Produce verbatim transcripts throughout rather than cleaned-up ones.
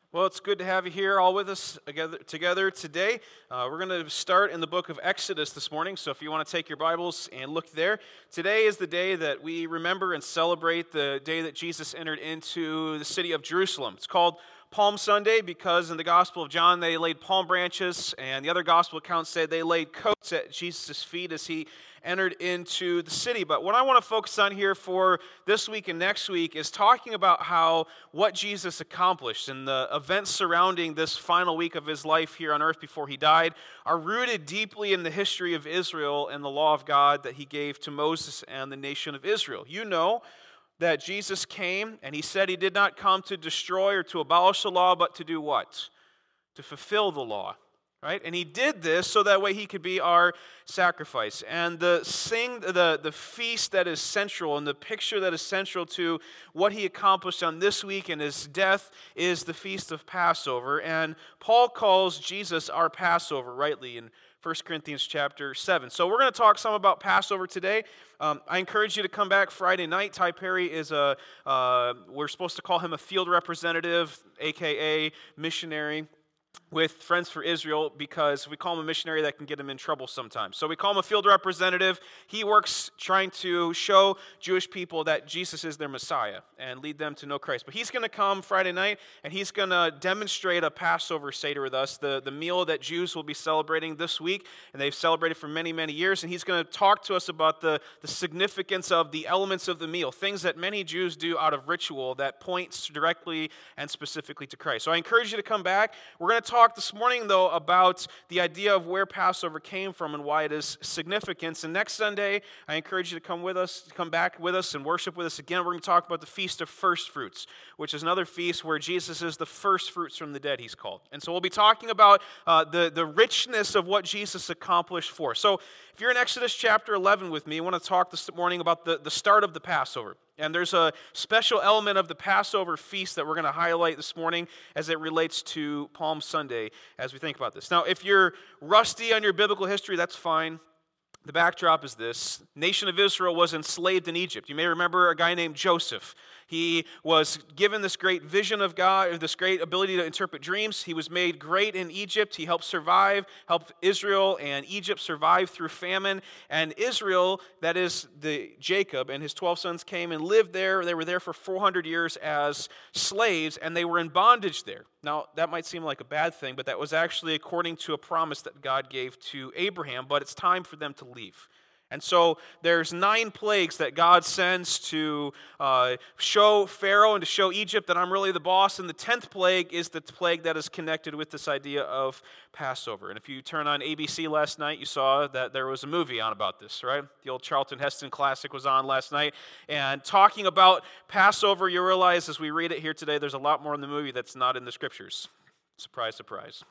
Well, it's good to have you here all with us together, together today. Uh, we're going to start in the book of Exodus this morning, so if you want to take your Bibles and look there. Today is the day that we remember and celebrate the day that Jesus entered into the city of Jerusalem. It's called Palm Sunday because in the Gospel of John they laid palm branches, and the other Gospel accounts say they laid coats at Jesus' feet as he entered into the city. But what I want to focus on here for this week and next week is talking about how what Jesus accomplished and the events surrounding this final week of his life here on earth before he died are rooted deeply in the history of Israel and the law of God that he gave to Moses and the nation of Israel. You know that Jesus came and he said he did not come to destroy or to abolish the law, but to do what? To fulfill the law. Right? And he did this so that way he could be our sacrifice. And the sing, the, the feast that is central and the picture that is central to what he accomplished on this week and his death is the feast of Passover. And Paul calls Jesus our Passover, rightly, in First Corinthians chapter seven. So we're going to talk some about Passover today. Um, I encourage you to come back Friday night. Ty Perry is a, uh, we're supposed to call him a field representative, a k a missionary, with Friends for Israel, because if we call him a missionary, that can get him in trouble sometimes. So we call him a field representative. He works trying to show Jewish people that Jesus is their Messiah and lead them to know Christ. But he's going to come Friday night, and he's going to demonstrate a Passover Seder with us, the, the meal that Jews will be celebrating this week, and they've celebrated for many, many years. And he's going to talk to us about the, the significance of the elements of the meal, things that many Jews do out of ritual that points directly and specifically to Christ. So I encourage you to come back. We're going to talk this morning, though, about the idea of where Passover came from and why it is significant. And next Sunday, I encourage you to come with us, come back with us and worship with us again. We're going to talk about the Feast of First Fruits, which is another feast where Jesus is the first fruits from the dead, he's called. And so we'll be talking about uh, the, the richness of what Jesus accomplished for us. So if you're in Exodus chapter eleven with me, I want to talk this morning about the, the start of the Passover. And there's a special element of the Passover feast that we're going to highlight this morning as it relates to Palm Sunday as we think about this. Now, if you're rusty on your biblical history, that's fine. The backdrop is this. Nation of Israel was enslaved in Egypt. You may remember a guy named Joseph. He was given this great vision of God, this great ability to interpret dreams. He was made great in Egypt. He helped survive, helped Israel and Egypt survive through famine. And Israel, that is the Jacob and his twelve sons, came and lived there. They were there for four hundred years as slaves, and they were in bondage there. Now, that might seem like a bad thing, but that was actually according to a promise that God gave to Abraham, but it's time for them to leave. And so there's nine plagues that God sends to uh, show Pharaoh and to show Egypt that I'm really the boss. And the tenth plague is the plague that is connected with this idea of Passover. And if you turn on A B C last night, you saw that there was a movie on about this, right? The old Charlton Heston classic was on last night. And talking about Passover, you realize as we read it here today, there's a lot more in the movie that's not in the scriptures. Surprise, surprise.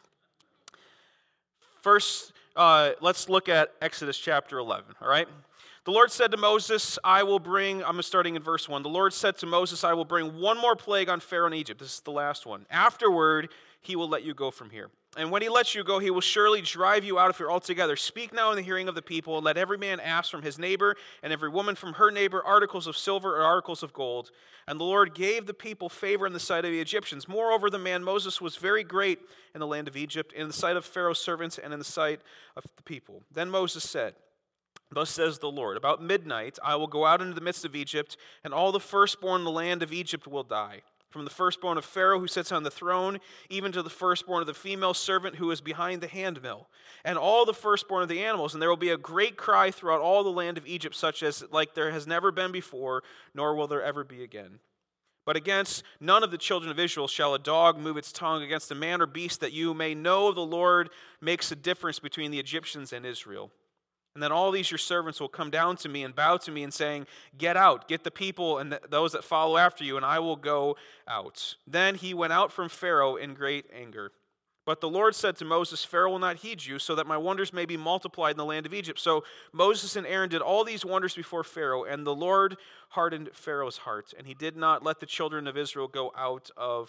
First, uh, let's look at Exodus chapter eleven, all right? The Lord said to Moses, I will bring, I'm starting in verse one. The Lord said to Moses, I will bring one more plague on Pharaoh and Egypt. This is the last one. Afterward, he will let you go from here. And when he lets you go, he will surely drive you out of here altogether. Speak now in the hearing of the people, and let every man ask from his neighbor, and every woman from her neighbor, articles of silver or articles of gold. And the Lord gave the people favor in the sight of the Egyptians. Moreover, the man Moses was very great in the land of Egypt, in the sight of Pharaoh's servants, and in the sight of the people. Then Moses said, Thus says the Lord, about midnight I will go out into the midst of Egypt, and all the firstborn in the land of Egypt will die. From the firstborn of Pharaoh who sits on the throne, even to the firstborn of the female servant who is behind the handmill, and all the firstborn of the animals. And there will be a great cry throughout all the land of Egypt, such as like there has never been before, nor will there ever be again. But against none of the children of Israel shall a dog move its tongue against a man or beast, that you may know the Lord makes a difference between the Egyptians and Israel. And then all these your servants will come down to me and bow to me and saying, Get out, get the people and th- those that follow after you, and I will go out. Then he went out from Pharaoh in great anger. But the Lord said to Moses, Pharaoh will not heed you, so that my wonders may be multiplied in the land of Egypt. So Moses and Aaron did all these wonders before Pharaoh, and the Lord hardened Pharaoh's heart, and he did not let the children of Israel go out of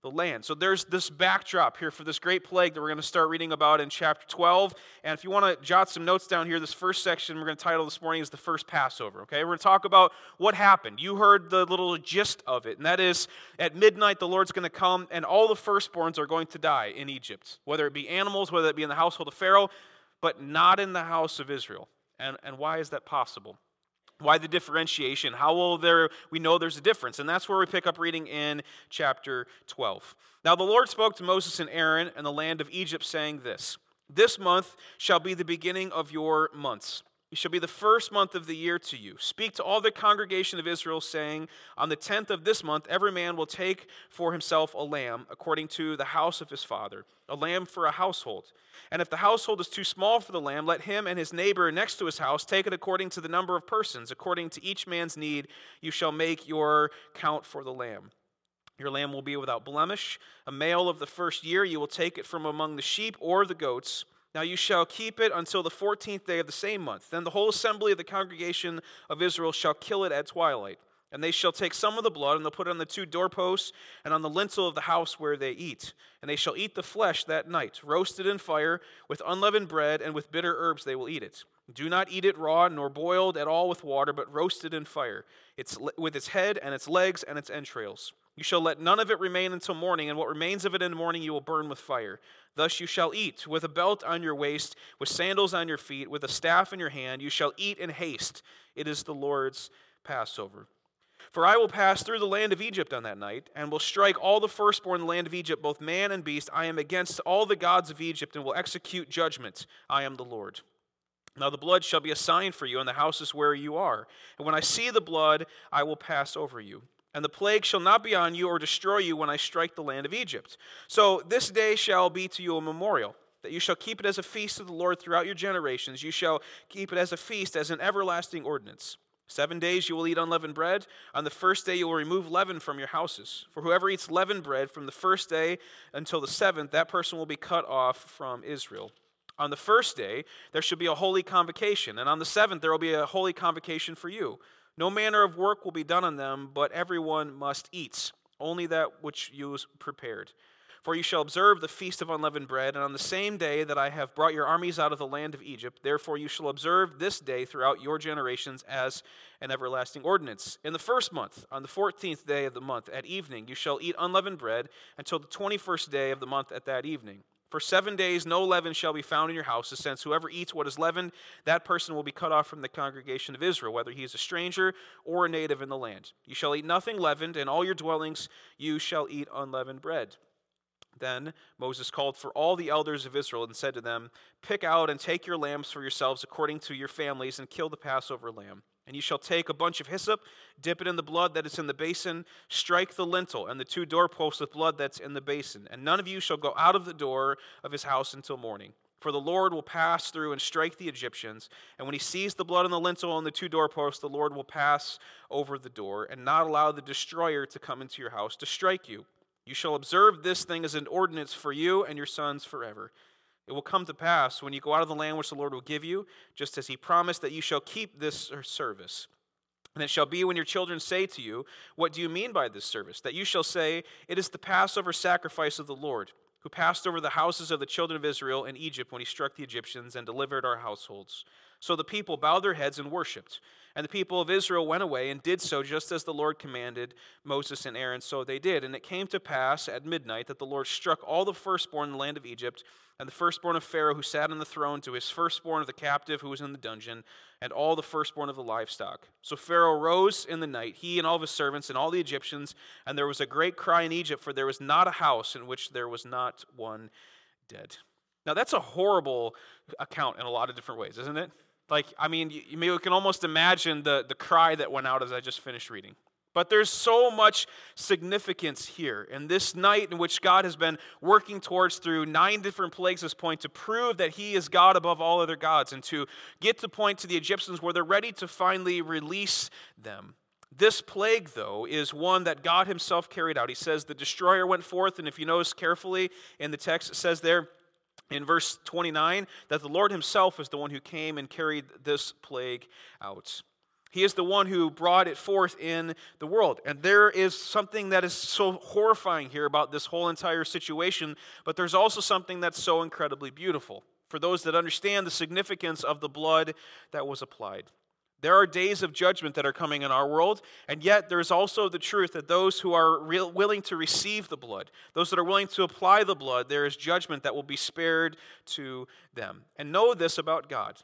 the land. So there's this backdrop here for this great plague that we're going to start reading about in chapter twelve. And if you want to jot some notes down here, this first section we're going to title this morning is the first Passover. Okay, we're going to talk about what happened. You heard the little gist of it, and that is at midnight the Lord's going to come and all the firstborns are going to die in Egypt, whether it be animals, whether it be in the household of Pharaoh, but not in the house of Israel. And, and why is that possible? Why the differentiation? How will there, we know there's a difference? And that's where we pick up reading in chapter twelve. Now the Lord spoke to Moses and Aaron in the land of Egypt, saying this, "This month shall be the beginning of your months. It shall be the first month of the year to you. Speak to all the congregation of Israel, saying, on the tenth of this month, every man will take for himself a lamb, according to the house of his father, a lamb for a household. And if the household is too small for the lamb, let him and his neighbor next to his house take it according to the number of persons. According to each man's need, you shall make your count for the lamb. Your lamb will be without blemish. A male of the first year, you will take it from among the sheep or the goats. Now you shall keep it until the fourteenth day of the same month. Then the whole assembly of the congregation of Israel shall kill it at twilight. And they shall take some of the blood, and they'll put it on the two doorposts and on the lintel of the house where they eat. And they shall eat the flesh that night, roasted in fire, with unleavened bread, and with bitter herbs they will eat it. Do not eat it raw, nor boiled at all with water, but roasted in fire, its, with its head and its legs and its entrails. You shall let none of it remain until morning, and what remains of it in the morning you will burn with fire. Thus you shall eat, with a belt on your waist, with sandals on your feet, with a staff in your hand. You shall eat in haste. It is the Lord's Passover. For I will pass through the land of Egypt on that night, and will strike all the firstborn in the land of Egypt, both man and beast. I am against all the gods of Egypt, and will execute judgment. I am the Lord. Now the blood shall be a sign for you in the houses where you are. And when I see the blood, I will pass over you. And the plague shall not be on you or destroy you when I strike the land of Egypt. So this day shall be to you a memorial, that you shall keep it as a feast of the Lord throughout your generations. You shall keep it as a feast, as an everlasting ordinance. Seven days you will eat unleavened bread. On the first day you will remove leaven from your houses. For whoever eats leavened bread from the first day until the seventh, that person will be cut off from Israel. On the first day there shall be a holy convocation, and on the seventh there will be a holy convocation for you. No manner of work will be done on them, but everyone must eat, only that which you prepared. For you shall observe the feast of unleavened bread, and on the same day that I have brought your armies out of the land of Egypt, therefore you shall observe this day throughout your generations as an everlasting ordinance. In the first month, on the fourteenth day of the month at evening, you shall eat unleavened bread until the twenty-first day of the month at that evening. For seven days no leaven shall be found in your houses, since whoever eats what is leavened, that person will be cut off from the congregation of Israel, whether he is a stranger or a native in the land. You shall eat nothing leavened, in all your dwellings you shall eat unleavened bread. Then Moses called for all the elders of Israel and said to them, pick out and take your lambs for yourselves according to your families, and kill the Passover lamb. And you shall take a bunch of hyssop, dip it in the blood that is in the basin, strike the lintel and the two doorposts with blood that's in the basin. And none of you shall go out of the door of his house until morning. For the Lord will pass through and strike the Egyptians. And when he sees the blood on the lintel and the two doorposts, the Lord will pass over the door and not allow the destroyer to come into your house to strike you. You shall observe this thing as an ordinance for you and your sons forever. It will come to pass when you go out of the land which the Lord will give you, just as he promised, that you shall keep this service. And it shall be when your children say to you, what do you mean by this service? That you shall say, it is the Passover sacrifice of the Lord, who passed over the houses of the children of Israel in Egypt when he struck the Egyptians and delivered our households. So the people bowed their heads and worshipped. And the people of Israel went away and did so just as the Lord commanded Moses and Aaron, so they did. And it came to pass at midnight that the Lord struck all the firstborn in the land of Egypt, and the firstborn of Pharaoh who sat on the throne, to his firstborn of the captive who was in the dungeon, and all the firstborn of the livestock. So Pharaoh rose in the night, he and all of his servants and all the Egyptians, and there was a great cry in Egypt, for there was not a house in which there was not one dead. Now that's a horrible account in a lot of different ways, isn't it? Like, I mean, you, you can almost imagine the, the cry that went out as I just finished reading. But there's so much significance here in this night in which God has been working towards through nine different plagues at this point to prove that he is God above all other gods, and to get to point to the Egyptians where they're ready to finally release them. This plague, though, is one that God himself carried out. He says the destroyer went forth, and if you notice carefully in the text, it says there, in verse twenty-nine, that the Lord himself is the one who came and carried this plague out. He is the one who brought it forth in the world. And there is something that is so horrifying here about this whole entire situation, but there's also something that's so incredibly beautiful for those that understand the significance of the blood that was applied. There are days of judgment that are coming in our world, and yet there's also the truth that those who are real, willing to receive the blood, those that are willing to apply the blood, there is judgment that will be spared to them. And know this about God.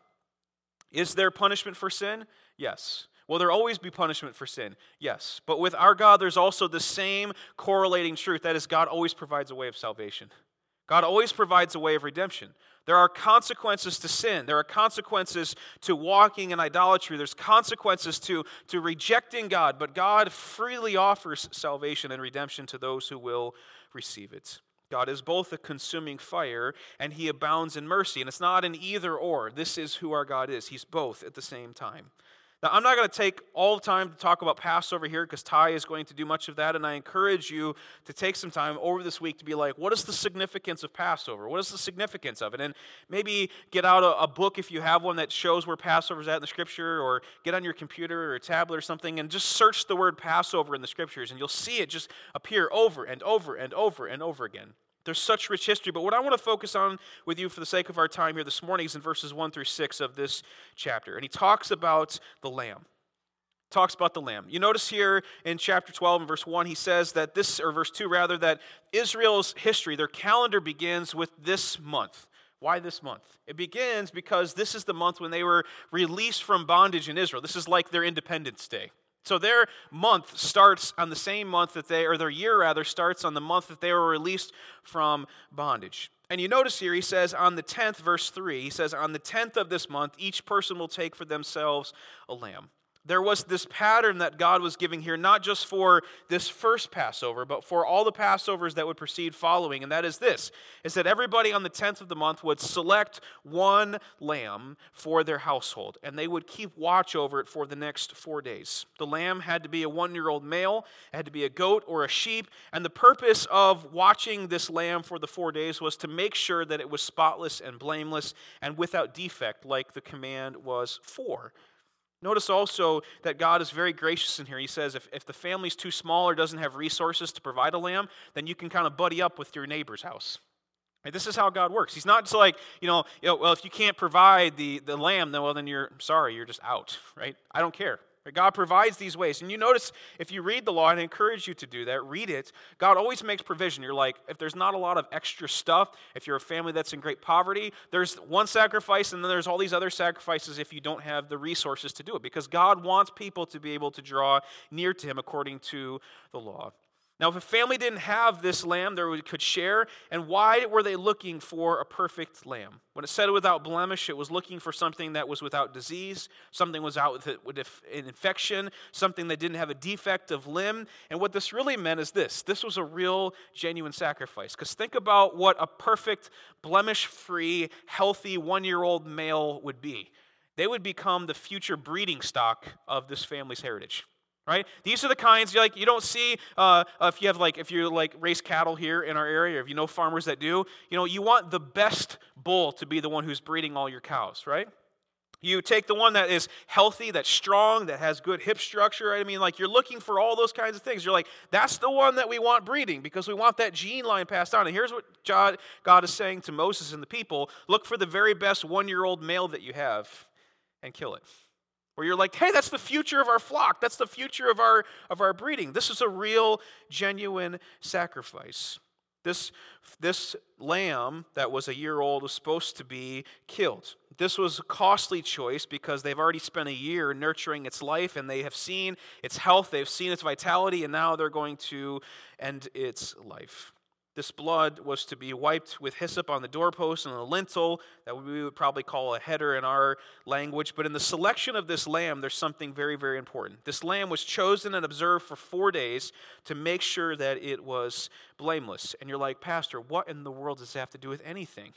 Is there punishment for sin? Yes. Will there always be punishment for sin? Yes. But with our God, there's also the same correlating truth. That is, God always provides a way of salvation. God always provides a way of redemption. There are consequences to sin. There are consequences to walking in idolatry. There's consequences to, to rejecting God. But God freely offers salvation and redemption to those who will receive it. God is both a consuming fire and He abounds in mercy. And it's not an either or. This is who our God is. He's both at the same time. Now, I'm not going to take all the time to talk about Passover here because Ty is going to do much of that, and I encourage you to take some time over this week to be like, what is the significance of Passover? What is the significance of it? And maybe get out a, a book if you have one that shows where Passover is at in the Scripture, or get on your computer or a tablet or something and just search the word Passover in the Scriptures, and you'll see it just appear over and over and over and over again. There's such rich history, but what I want to focus on with you for the sake of our time here this morning is in verses one through six of this chapter. And he talks about the lamb. Talks about the lamb. You notice here in chapter twelve and verse one, he says that this, or verse two rather, that Israel's history, their calendar begins with this month. Why this month? It begins because this is the month when they were released from bondage in Israel. This is like their Independence Day. So their month starts on the same month that they, or their year rather, starts on the month that they were released from bondage. And you notice here, he says on the tenth, verse three, he says, on the tenth of this month, each person will take for themselves a lamb. There was this pattern that God was giving here, not just for this first Passover, but for all the Passovers that would proceed following. And that is this, is that everybody on the tenth of the month would select one lamb for their household, and they would keep watch over it for the next four days. The lamb had to be a one-year-old male, it had to be a goat or a sheep, and the purpose of watching this lamb for the four days was to make sure that it was spotless and blameless and without defect, like the command was for. Notice also that God is very gracious in here. He says if, if the family's too small or doesn't have resources to provide a lamb, then you can kind of buddy up with your neighbor's house. Right? This is how God works. He's not just like, you know, you know, well, if you can't provide the, the lamb, then well, then you're sorry, you're just out, right? I don't care. Right? God provides these ways. And you notice, if you read the law, and I encourage you to do that, read it, God always makes provision. You're like, if there's not a lot of extra stuff, if you're a family that's in great poverty, there's one sacrifice, and then there's all these other sacrifices if you don't have the resources to do it. Because God wants people to be able to draw near to Him according to the law. Now, if a family didn't have this lamb they could share, and why were they looking for a perfect lamb? When it said without blemish, it was looking for something that was without disease, something was out with, with an infection, something that didn't have a defect of limb. And what this really meant is this. This was a real, genuine sacrifice. Because think about what a perfect, blemish-free, healthy, one-year-old male would be. They would become the future breeding stock of this family's heritage. Right? These are the kinds like you don't see uh, if you have like if you like raise cattle here in our area, or if you know farmers that do. You know, you want the best bull to be the one who's breeding all your cows, right? You take the one that is healthy, that's strong, that has good hip structure. Right? I mean, like you're looking for all those kinds of things. You're like, that's the one that we want breeding because we want that gene line passed on. And here's what God, God is saying to Moses and the people: look for the very best one-year-old male that you have and kill it. Where you're like, hey, that's the future of our flock. That's the future of our of our breeding. This is a real, genuine sacrifice. This, this lamb that was a year old was supposed to be killed. This was a costly choice because they've already spent a year nurturing its life, and they have seen its health, they've seen its vitality, and now they're going to end its life. This blood was to be wiped with hyssop on the doorpost and the lintel, that we would probably call a header in our language. But in the selection of this lamb, there's something very, very important. This lamb was chosen and observed for four days to make sure that it was blameless. And you're like, Pastor, what in the world does that have to do with anything?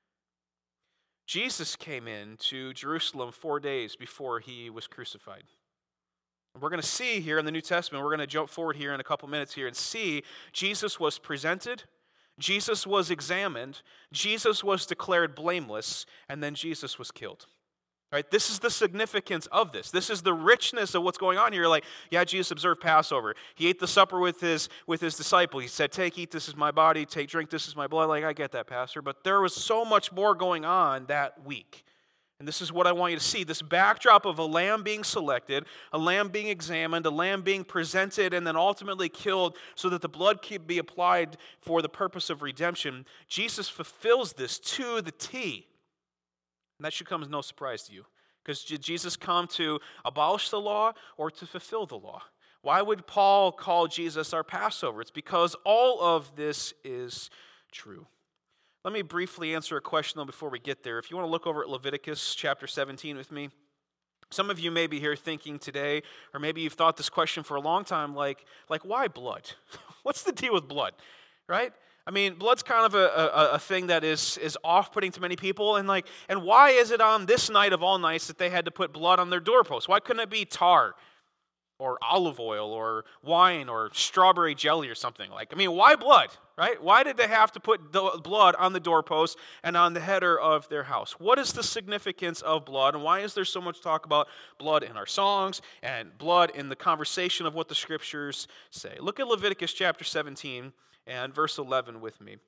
Jesus came into Jerusalem four days before he was crucified. We're going to see here in the New Testament, we're going to jump forward here in a couple minutes here and see Jesus was presented, Jesus was examined, Jesus was declared blameless, and then Jesus was killed. Right? This is the significance of this. This is the richness of what's going on here. Like, yeah, Jesus observed Passover. He ate the supper with his with his disciple. He said, take, eat, this is my body. Take, drink, this is my blood. Like, I get that, Pastor. But there was so much more going on that week. And this is what I want you to see. This backdrop of a lamb being selected, a lamb being examined, a lamb being presented, and then ultimately killed so that the blood can be applied for the purpose of redemption. Jesus fulfills this to the T. And that should come as no surprise to you. Because did Jesus come to abolish the law or to fulfill the law? Why would Paul call Jesus our Passover? It's because all of this is true. Let me briefly answer a question, though, before we get there. If you want to look over at Leviticus chapter seventeen with me. Some of you may be here thinking today, or maybe you've thought this question for a long time, like, like why blood? What's the deal with blood, right? I mean, blood's kind of a, a, a thing that is, is off-putting to many people, and like, and why is it on this night of all nights that they had to put blood on their doorposts? Why couldn't it be tar, or olive oil, or wine, or strawberry jelly, or something? Like, I mean, why blood, right? Why did they have to put the blood on the doorpost and on the header of their house? What is the significance of blood, and why is there so much talk about blood in our songs and blood in the conversation of what the Scriptures say? Look at Leviticus chapter seventeen. And verse eleven with me.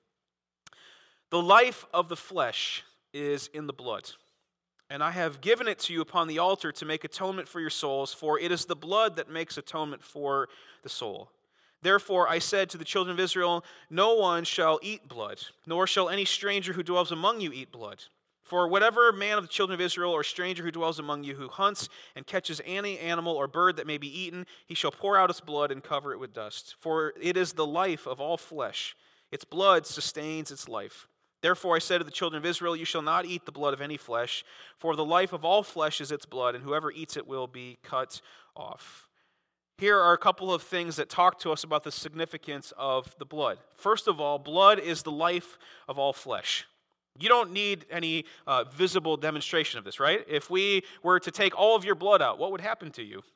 The life of the flesh is in the blood, and I have given it to you upon the altar to make atonement for your souls, for it is the blood that makes atonement for the soul. Therefore I said to the children of Israel, no one shall eat blood, nor shall any stranger who dwells among you eat blood. For whatever man of the children of Israel or stranger who dwells among you who hunts and catches any animal or bird that may be eaten, he shall pour out its blood and cover it with dust. For it is the life of all flesh. Its blood sustains its life. Therefore I said to the children of Israel, you shall not eat the blood of any flesh, for the life of all flesh is its blood, and whoever eats it will be cut off. Here are a couple of things that talk to us about the significance of the blood. First of all, blood is the life of all flesh. You don't need any uh, visible demonstration of this, right? If we were to take all of your blood out, what would happen to you?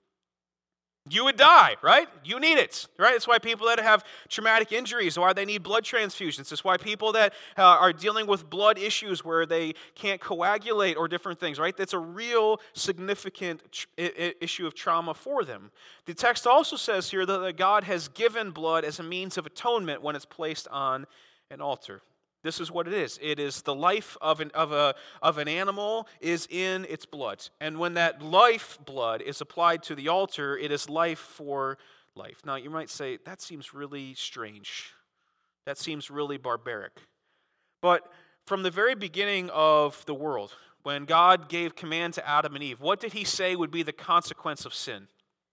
You would die, right? You need it, right? That's why people that have traumatic injuries, why they need blood transfusions. It's why people that uh, are dealing with blood issues where they can't coagulate or different things, right? That's a real significant tr- I- issue of trauma for them. The text also says here that God has given blood as a means of atonement when it's placed on an altar. This is what it is. It is the life of an, of, a, of an animal is in its blood. And when that life blood is applied to the altar, it is life for life. Now, you might say, that seems really strange. That seems really barbaric. But from the very beginning of the world, when God gave command to Adam and Eve, what did he say would be the consequence of sin?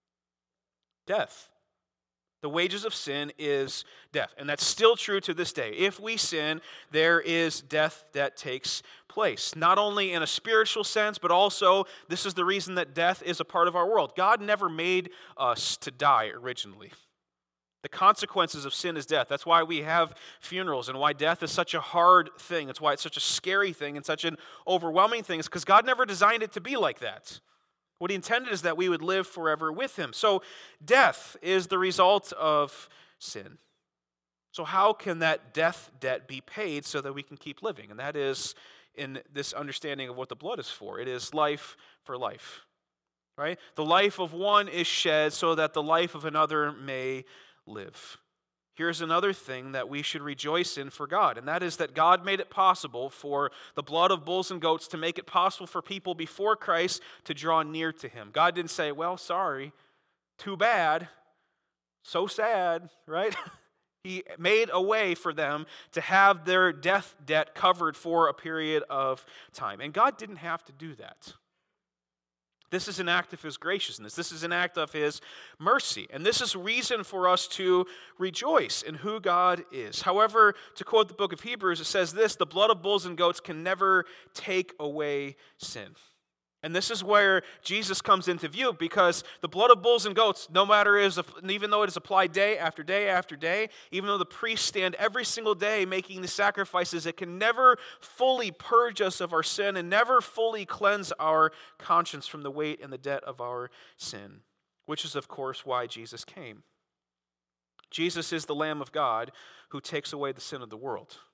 Death. The wages of sin is death. And that's still true to this day. If we sin, there is death that takes place. Not only in a spiritual sense, but also this is the reason that death is a part of our world. God never made us to die originally. The consequences of sin is death. That's why we have funerals and why death is such a hard thing. It's why it's such a scary thing and such an overwhelming thing. It's because God never designed it to be like that. What he intended is that we would live forever with him. So death is the result of sin. So how can that death debt be paid so that we can keep living? And that is in this understanding of what the blood is for. It is life for life, right? The life of one is shed so that the life of another may live. Here's another thing that we should rejoice in for God, and that is that God made it possible for the blood of bulls and goats to make it possible for people before Christ to draw near to him. God didn't say, well, sorry, too bad, so sad, right? He made a way for them to have their death debt covered for a period of time, and God didn't have to do that. This is an act of his graciousness. This is an act of his mercy. And this is reason for us to rejoice in who God is. However, to quote the book of Hebrews, it says this, the blood of bulls and goats can never take away sin. And this is where Jesus comes into view, because the blood of bulls and goats, no matter is, even though it is applied day after day after day, even though the priests stand every single day making the sacrifices, it can never fully purge us of our sin and never fully cleanse our conscience from the weight and the debt of our sin, which is, of course, why Jesus came. Jesus is the Lamb of God who takes away the sin of the world.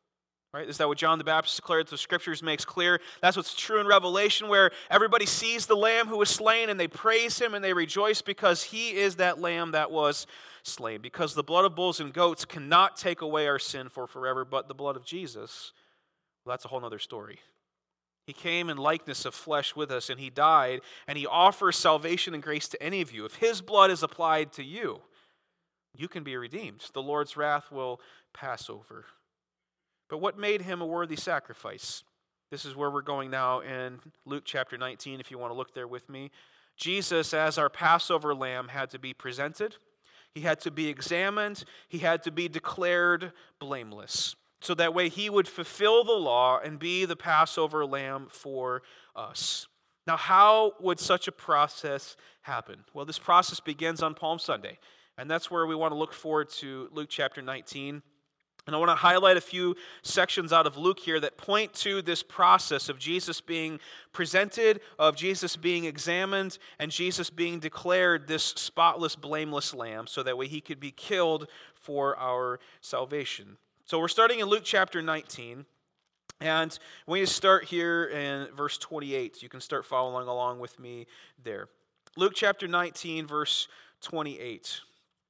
Right? Is that what John the Baptist declared? The scriptures makes clear. That's what's true in Revelation, where everybody sees the Lamb who was slain and they praise him and they rejoice because he is that Lamb that was slain. Because the blood of bulls and goats cannot take away our sin for forever, but the blood of Jesus, well, that's a whole other story. He came in likeness of flesh with us, and he died, and he offers salvation and grace to any of you. If his blood is applied to you, you can be redeemed. The Lord's wrath will pass over. But what made him a worthy sacrifice? This is where we're going now in Luke chapter nineteen, if you want to look there with me. Jesus, as our Passover lamb, had to be presented. He had to be examined. He had to be declared blameless. So that way he would fulfill the law and be the Passover lamb for us. Now, how would such a process happen? Well, this process begins on Palm Sunday. And that's where we want to look forward to Luke chapter nineteen. And I want to highlight a few sections out of Luke here that point to this process of Jesus being presented, of Jesus being examined, and Jesus being declared this spotless, blameless lamb so that way he could be killed for our salvation. So we're starting in Luke chapter nineteen, and we need to start here in verse twenty-eight. You can start following along with me there. Luke chapter nineteen, verse twenty-eight.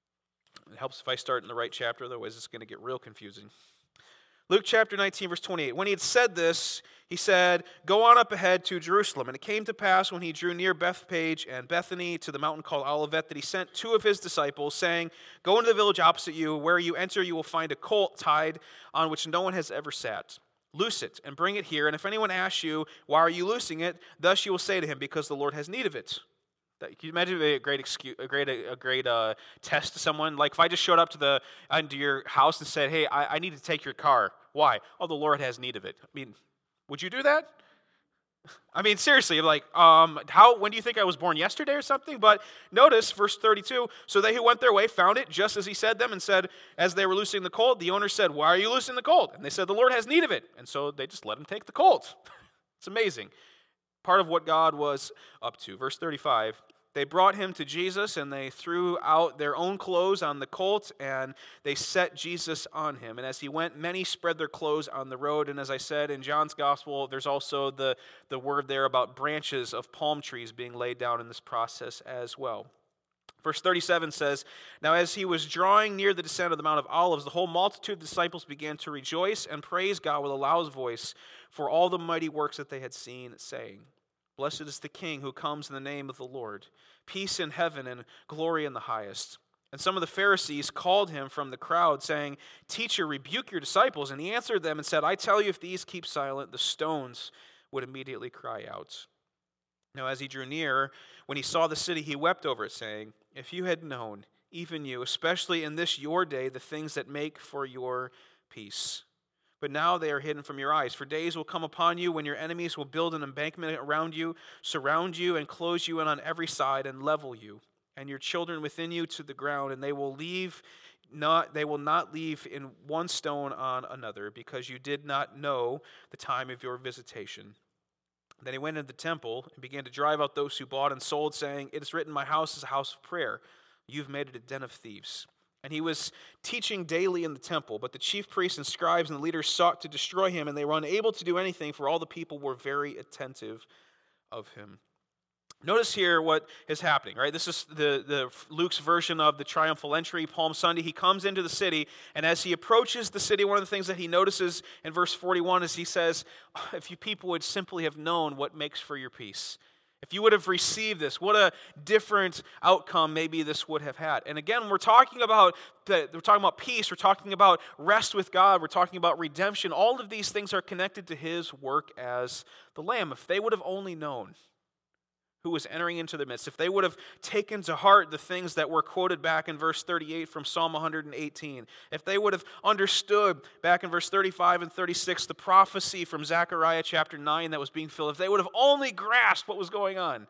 It helps if I start in the right chapter, otherwise it's going to get real confusing. Luke chapter nineteen, verse twenty-eight. When he had said this, he said, "Go on up ahead to Jerusalem." And it came to pass when he drew near Bethpage and Bethany to the mountain called Olivet that he sent two of his disciples, saying, "Go into the village opposite you. Where you enter, you will find a colt tied on which no one has ever sat. Loose it and bring it here. And if anyone asks you, 'Why are you loosing it?' thus you will say to him, 'Because the Lord has need of it.'" That, can you imagine a great excuse, a great, a, a great uh, test to someone? Like if I just showed up to the into your house and said, "Hey, I, I need to take your car." Why? "Oh, the Lord has need of it." I mean, would you do that? I mean, seriously, like, um, how? When do you think I was born? Yesterday or something? But notice verse thirty-two. So they who went their way found it just as he said them, and said, as they were loosing the colt, the owner said, "Why are you loosing the colt?" And they said, "The Lord has need of it." And so they just let him take the colt. It's amazing. Part of what God was up to. Verse thirty-five. They brought him to Jesus, and they threw out their own clothes on the colt, and they set Jesus on him. And as he went, many spread their clothes on the road. And as I said, in John's gospel, there's also the, the word there about branches of palm trees being laid down in this process as well. Verse thirty-seven says, "Now as he was drawing near the descent of the Mount of Olives, the whole multitude of disciples began to rejoice and praise God with a loud voice for all the mighty works that they had seen, saying, 'Blessed is the King who comes in the name of the Lord. Peace in heaven and glory in the highest.' And some of the Pharisees called him from the crowd, saying, 'Teacher, rebuke your disciples.' And he answered them and said, 'I tell you, if these keep silent, the stones would immediately cry out.' Now as he drew near, when he saw the city, he wept over it, saying, 'If you had known, even you, especially in this your day, the things that make for your peace. But now they are hidden from your eyes. For days will come upon you when your enemies will build an embankment around you, surround you, and close you in on every side, and level you, and your children within you to the ground, and they will leave not they will not leave in one stone on another, because you did not know the time of your visitation.' Then he went into the temple and began to drive out those who bought and sold, saying, 'It is written, my house is a house of prayer. You've made it a den of thieves.' And he was teaching daily in the temple, but the chief priests and scribes and the leaders sought to destroy him, and they were unable to do anything, for all the people were very attentive of him." Notice here what is happening, right? This is the, the Luke's version of the triumphal entry, Palm Sunday. He comes into the city, and as he approaches the city, one of the things that he notices in verse forty-one is he says, "If you people would simply have known what makes for your peace. If you would have received this, what a different outcome maybe this would have had." And again, we're talking about the, we're talking about peace, we're talking about rest with God, we're talking about redemption. All of these things are connected to his work as the Lamb. If they would have only known who was entering into the midst, if they would have taken to heart the things that were quoted back in verse thirty-eight from Psalm one hundred eighteen, if they would have understood back in verse thirty-five and thirty-six the prophecy from Zechariah chapter nine that was being filled, if they would have only grasped what was going on,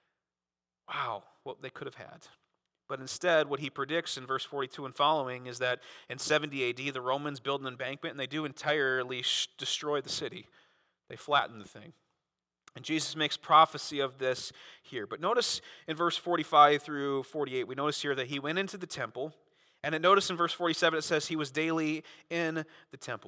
wow, what they could have had. But instead, what he predicts in verse forty-two and following is that in seventy A D, the Romans build an embankment, and they do entirely sh- destroy the city. They flatten the thing. And Jesus makes prophecy of this here. But notice in verse forty-five through forty-eight, we notice here that he went into the temple. And then notice in verse forty-seven, it says he was daily in the temple.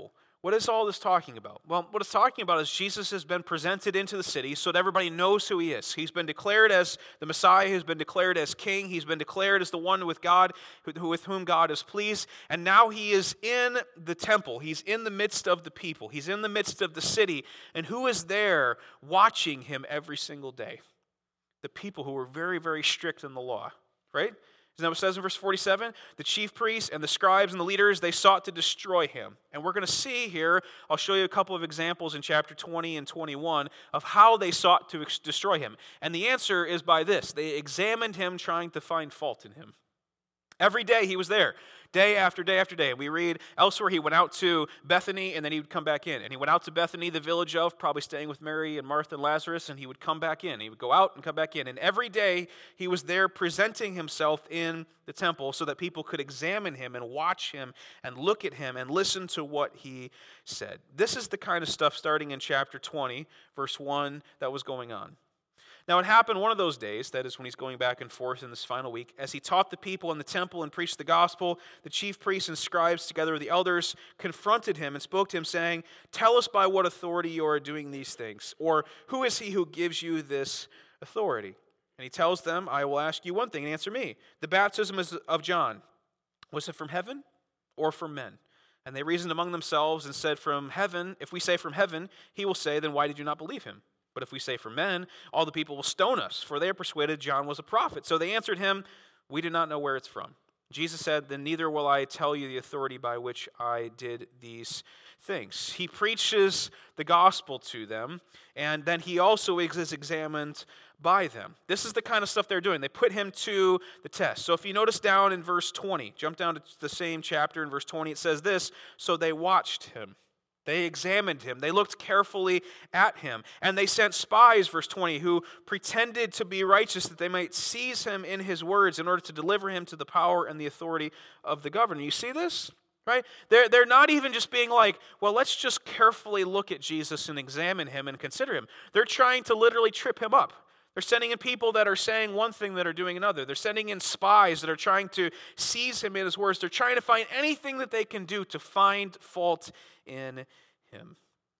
What is all this talking about? Well, what it's talking about is Jesus has been presented into the city so that everybody knows who he is. He's been declared as the Messiah. He's been declared as king. He's been declared as the one with God, who, with whom God is pleased. And now he is in the temple. He's in the midst of the people. He's in the midst of the city. And who is there watching him every single day? The people who were very, very strict in the law, right? Isn't that what it says in verse forty-seven? The chief priests and the scribes and the leaders, they sought to destroy him. And we're going to see here, I'll show you a couple of examples in chapter twenty and twenty-one of how they sought to ex- destroy him. And the answer is by this. They examined him trying to find fault in him. Every day he was there, day after day after day. We read elsewhere he went out to Bethany and then he would come back in. And he went out to Bethany, the village of, probably staying with Mary and Martha and Lazarus, and he would come back in. He would go out and come back in. And every day he was there presenting himself in the temple so that people could examine him and watch him and look at him and listen to what he said. This is the kind of stuff starting in chapter twenty, verse one, that was going on. Now it happened one of those days, that is when he's going back and forth in this final week, as he taught the people in the temple and preached the gospel, the chief priests and scribes together with the elders confronted him and spoke to him saying, "Tell us by what authority you are doing these things, or who is he who gives you this authority?" And he tells them, "I will ask you one thing and answer me. The baptism of John, was it from heaven or from men?" And they reasoned among themselves and said, "From heaven. If we say from heaven, he will say, then why did you not believe him? But if we say from men, all the people will stone us, for they are persuaded John was a prophet." So they answered him, "We do not know where it's from." Jesus said, "Then neither will I tell you the authority by which I did these things." He preaches the gospel to them, and then he also is examined by them. This is the kind of stuff they're doing. They put him to the test. So if you notice down in verse twenty, jump down to the same chapter in verse twenty, it says this, "So they watched him. They examined him. They looked carefully at him. And they sent spies," verse twenty, "who pretended to be righteous that they might seize him in his words in order to deliver him to the power and the authority of the governor." You see this? Right? They're, they're not even just being like, well, let's just carefully look at Jesus and examine him and consider him. They're trying to literally trip him up. They're sending in people that are saying one thing that are doing another. They're sending in spies that are trying to seize him in his words. They're trying to find anything that they can do to find fault in him.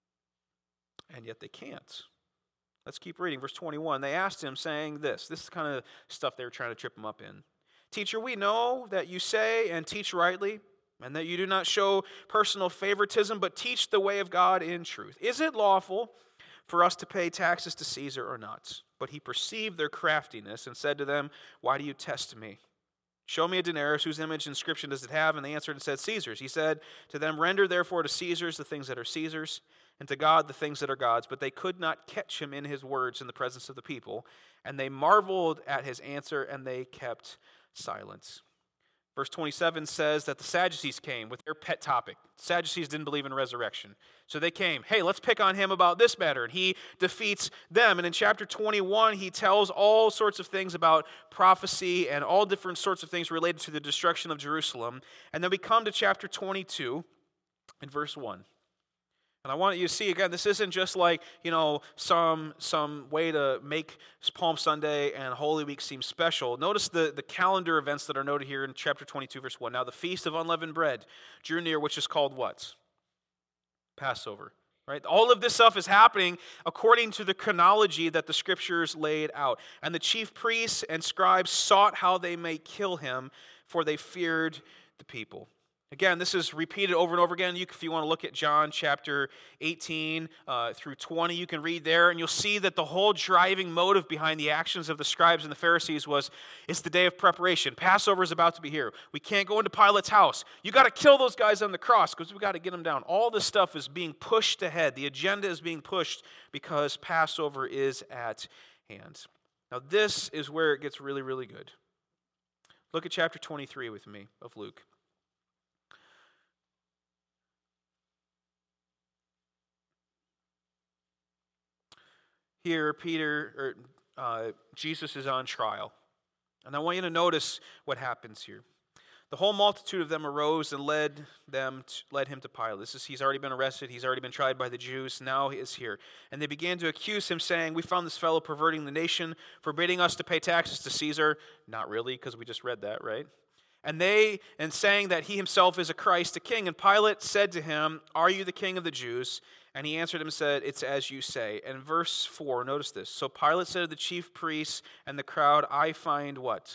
And yet they can't. Let's keep reading. Verse twenty-one. They asked him, saying this. This is kind of stuff they were trying to trip him up in. "Teacher, we know that you say and teach rightly, and that you do not show personal favoritism, but teach the way of God in truth. Is it lawful for us to pay taxes to Caesar or not?" But he perceived their craftiness and said to them, "Why do you test me? Show me a denarius. Whose image and inscription does it have?" And they answered and said, "Caesar's." He said to them, "Render therefore to Caesar's the things that are Caesar's, and to God the things that are God's." But they could not catch him in his words in the presence of the people. And they marveled at his answer, and they kept silence. Verse twenty-seven says that the Sadducees came with their pet topic. The Sadducees didn't believe in resurrection. So they came, hey, let's pick on him about this matter. And he defeats them. And in chapter twenty-one, he tells all sorts of things about prophecy and all different sorts of things related to the destruction of Jerusalem. And then we come to chapter twenty-two in verse one. And I want you to see, again, this isn't just like, you know, some some way to make Palm Sunday and Holy Week seem special. Notice the, the calendar events that are noted here in chapter twenty-two, verse one. "Now the feast of unleavened bread drew near," which is called what? Passover. Right? All of this stuff is happening according to the chronology that the scriptures laid out. "And the chief priests and scribes sought how they may kill him, for they feared the people." Again, this is repeated over and over again. You, if you want to look at John chapter eighteen uh, through twenty, you can read there, and you'll see that the whole driving motive behind the actions of the scribes and the Pharisees was, it's the day of preparation. Passover is about to be here. We can't go into Pilate's house. You got to kill those guys on the cross because we got to get them down. All this stuff is being pushed ahead. The agenda is being pushed because Passover is at hand. Now, this is where it gets really, really good. Look at chapter twenty-three with me of Luke. Here, Peter, or uh, Jesus is on trial. And I want you to notice what happens here. "The whole multitude of them arose and led them, to, led him to Pilate." This is, he's already been arrested. He's already been tried by the Jews. Now he is here. "And they began to accuse him, saying, 'We found this fellow perverting the nation, forbidding us to pay taxes to Caesar.'" Not really, because we just read that, right? And they, and saying that he himself is a Christ, a king. And Pilate said to him, "Are you the king of the Jews?" And he answered him and said, "It's as you say." And verse four, notice this. So Pilate said to the chief priests and the crowd, "I find" what?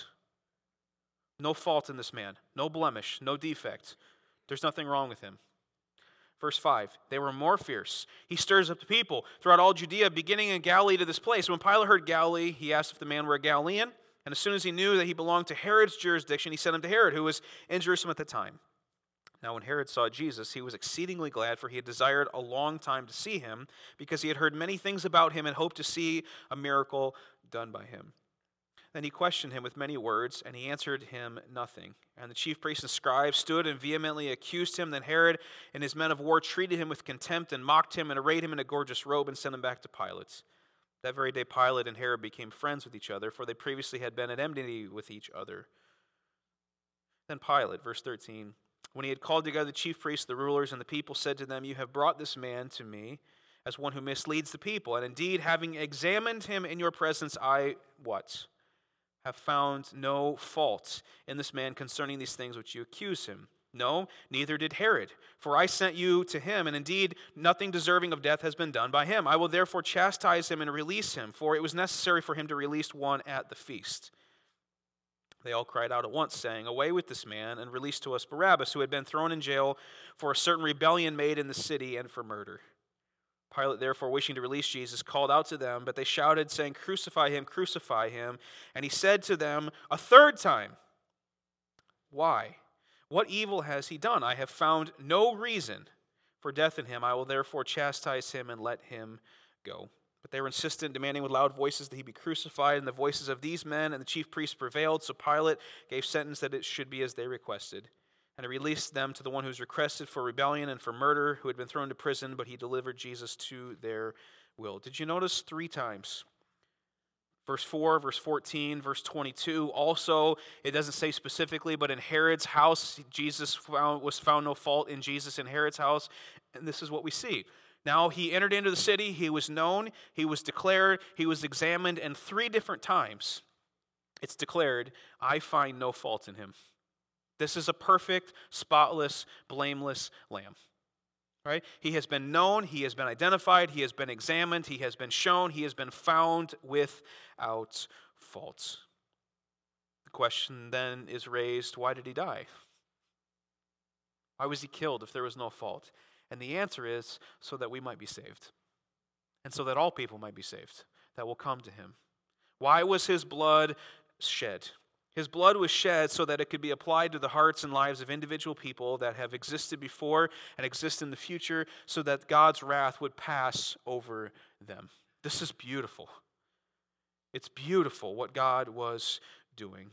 No fault in this man, no blemish, no defect. There's nothing wrong with him. Verse five, they were more fierce. He stirs up the people throughout all Judea, beginning in Galilee to this place. When Pilate heard Galilee, he asked if the man were a Galilean. And as soon as he knew that he belonged to Herod's jurisdiction, he sent him to Herod, who was in Jerusalem at the time. Now when Herod saw Jesus, he was exceedingly glad, for he had desired a long time to see him, because he had heard many things about him and hoped to see a miracle done by him. Then he questioned him with many words, and he answered him nothing. And the chief priests and scribes stood and vehemently accused him. Then Herod and his men of war treated him with contempt and mocked him and arrayed him in a gorgeous robe and sent him back to Pilate. That very day Pilate and Herod became friends with each other, for they previously had been at enmity with each other. Then Pilate, verse thirteen, when he had called together the chief priests, the rulers, and the people, said to them, "You have brought this man to me as one who misleads the people. And indeed, having examined him in your presence, I," what? "have found no fault in this man concerning these things which you accuse him. No, neither did Herod. For I sent you to him, and indeed nothing deserving of death has been done by him. I will therefore chastise him and release him, for it was necessary for him to release one at the feast." They all cried out at once, saying, "Away with this man, and release to us Barabbas, who had been thrown in jail for a certain rebellion made in the city and for murder." Pilate, therefore, wishing to release Jesus, called out to them, but they shouted, saying, "Crucify him, crucify him." And he said to them a third time, "Why? What evil has he done? I have found no reason for death in him. I will therefore chastise him and let him go." But they were insistent, demanding with loud voices that he be crucified. And the voices of these men and the chief priests prevailed. So Pilate gave sentence that it should be as they requested. And he released them to the one who was requested for rebellion and for murder, who had been thrown into prison, but he delivered Jesus to their will. Did you notice three times? Verse four, verse fourteen, verse twenty-two. Also, it doesn't say specifically, but in Herod's house, Jesus found, was found no fault in Jesus in Herod's house. And this is what we see. Now he entered into the city, he was known, he was declared, he was examined, and three different times it's declared, "I find no fault in him." This is a perfect, spotless, blameless lamb. Right? He has been known, he has been identified, he has been examined, he has been shown, he has been found without fault. The question then is raised, why did he die? Why was he killed if there was no fault? And the answer is so that we might be saved. And so that all people might be saved, that will come to him. Why was his blood shed? His blood was shed so that it could be applied to the hearts and lives of individual people that have existed before and exist in the future, so that God's wrath would pass over them. This is beautiful. It's beautiful what God was doing.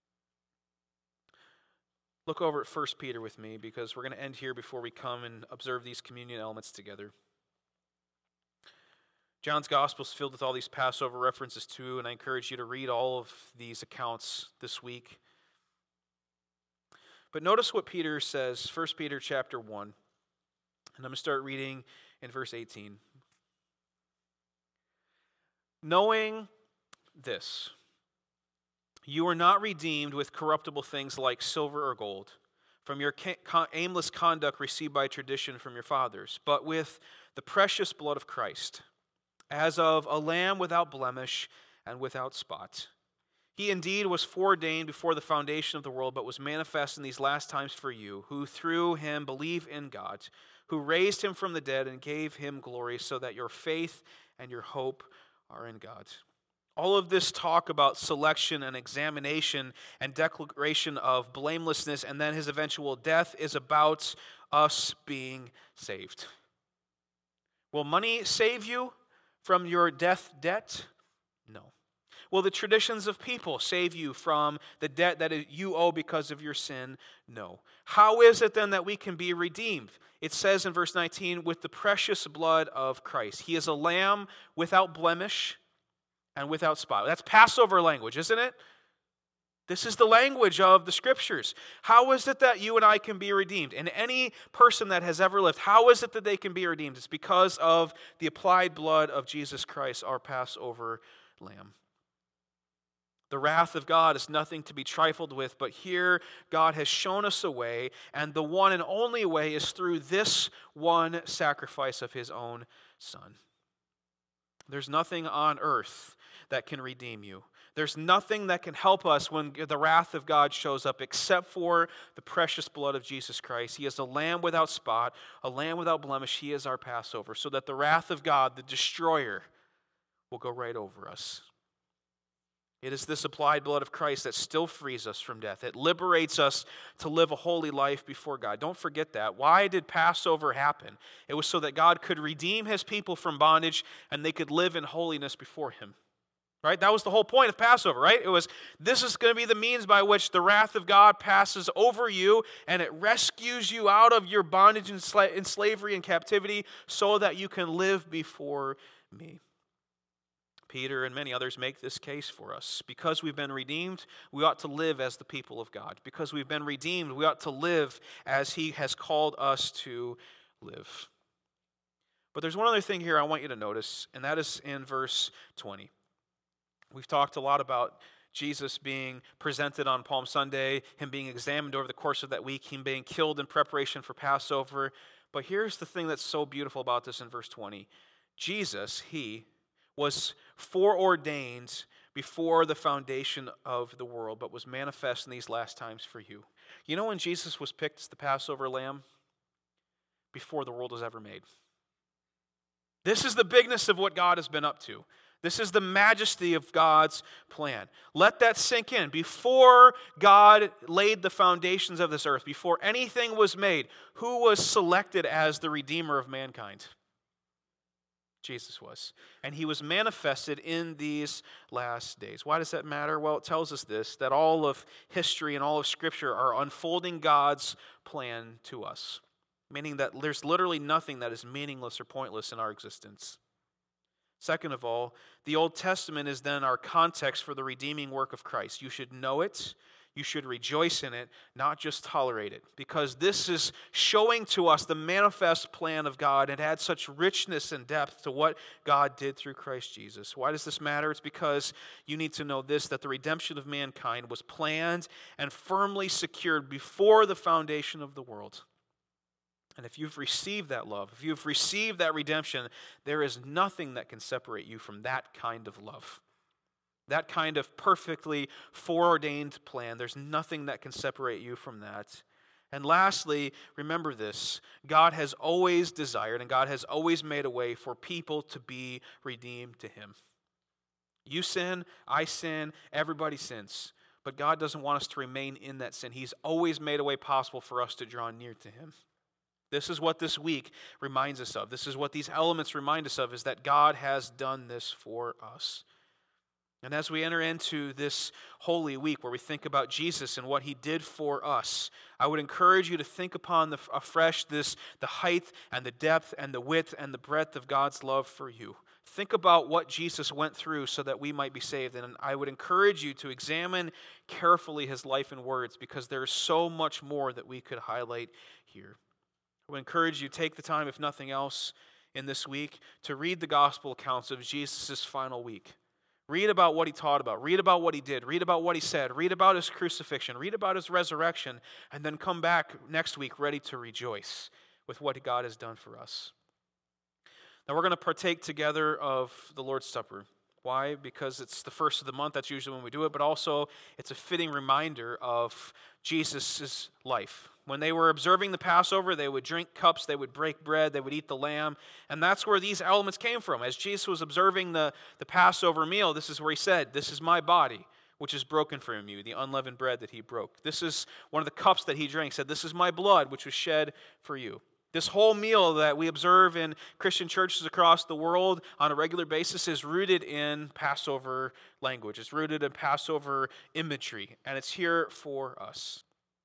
Look over at First Peter with me, because we're going to end here before we come and observe these communion elements together. John's Gospel is filled with all these Passover references too, and I encourage you to read all of these accounts this week. But notice what Peter says, First Peter chapter one, and I'm going to start reading in verse eighteen. "Knowing this, you are not redeemed with corruptible things like silver or gold, from your aimless conduct received by tradition from your fathers, but with the precious blood of Christ, as of a lamb without blemish and without spot. He indeed was foreordained before the foundation of the world, but was manifest in these last times for you, who through him believe in God, who raised him from the dead and gave him glory, so that your faith and your hope are in God." All of this talk about selection and examination and declaration of blamelessness and then his eventual death is about us being saved. Will money save you from your death debt? No. Will the traditions of people save you from the debt that you owe because of your sin? No. How is it then that we can be redeemed? It says in verse nineteen, with the precious blood of Christ. He is a lamb without blemish and without spot. That's Passover language, isn't it? This is the language of the Scriptures. How is it that you and I can be redeemed? And any person that has ever lived, how is it that they can be redeemed? It's because of the applied blood of Jesus Christ, our Passover lamb. The wrath of God is nothing to be trifled with, but here God has shown us a way, and the one and only way is through this one sacrifice of his own Son. There's nothing on earth that can redeem you. There's nothing that can help us when the wrath of God shows up except for the precious blood of Jesus Christ. He is a lamb without spot, a lamb without blemish. He is our Passover, so that the wrath of God, the destroyer, will go right over us. It is this applied blood of Christ that still frees us from death. It liberates us to live a holy life before God. Don't forget that. Why did Passover happen? It was so that God could redeem his people from bondage and they could live in holiness before him. Right? That was the whole point of Passover, right? It was, this is going to be the means by which the wrath of God passes over you and it rescues you out of your bondage and, sla- and slavery and captivity so that you can live before me. Peter and many others make this case for us. Because we've been redeemed, we ought to live as the people of God. Because we've been redeemed, we ought to live as he has called us to live. But there's one other thing here I want you to notice, and that is in verse twenty. We've talked a lot about Jesus being presented on Palm Sunday, him being examined over the course of that week, him being killed in preparation for Passover. But here's the thing that's so beautiful about this in verse twenty. Jesus, he was foreordained before the foundation of the world, but was manifest in these last times for you. You know when Jesus was picked as the Passover lamb? Before the world was ever made. This is the bigness of what God has been up to. This is the majesty of God's plan. Let that sink in. Before God laid the foundations of this earth, before anything was made, who was selected as the Redeemer of mankind? Jesus was. And he was manifested in these last days. Why does that matter? Well, it tells us this, that all of history and all of Scripture are unfolding God's plan to us. Meaning that there's literally nothing that is meaningless or pointless in our existence. Second of all, the Old Testament is then our context for the redeeming work of Christ. You should know it. You should rejoice in it, not just tolerate it. Because this is showing to us the manifest plan of God. It had such richness and depth to what God did through Christ Jesus. Why does this matter? It's because you need to know this, that the redemption of mankind was planned and firmly secured before the foundation of the world. And if you've received that love, if you've received that redemption, there is nothing that can separate you from that kind of love. That kind of perfectly foreordained plan. There's nothing that can separate you from that. And lastly, remember this. God has always desired and God has always made a way for people to be redeemed to him. You sin, I sin, everybody sins. But God doesn't want us to remain in that sin. He's always made a way possible for us to draw near to him. This is what this week reminds us of. This is what these elements remind us of, is that God has done this for us. And as we enter into this Holy Week where we think about Jesus and what he did for us, I would encourage you to think upon the, afresh this, the height and the depth and the width and the breadth of God's love for you. Think about what Jesus went through so that we might be saved. And I would encourage you to examine carefully his life and words, because there's so much more that we could highlight here. I would encourage you to take the time, if nothing else, in this week to read the gospel accounts of Jesus' final week. Read about what he taught about. Read about what he did. Read about what he said. Read about his crucifixion. Read about his resurrection. And then come back next week ready to rejoice with what God has done for us. Now we're going to partake together of the Lord's Supper. Why? Because it's the first of the month. That's usually when we do it. But also it's a fitting reminder of Jesus' life. When they were observing the Passover, they would drink cups, they would break bread, they would eat the lamb. And that's where these elements came from. As Jesus was observing the, the Passover meal, this is where he said, "This is my body, which is broken for you," the unleavened bread that he broke. This is one of the cups that he drank, said, "This is my blood, which was shed for you." This whole meal that we observe in Christian churches across the world on a regular basis is rooted in Passover language. It's rooted in Passover imagery, and it's here for us.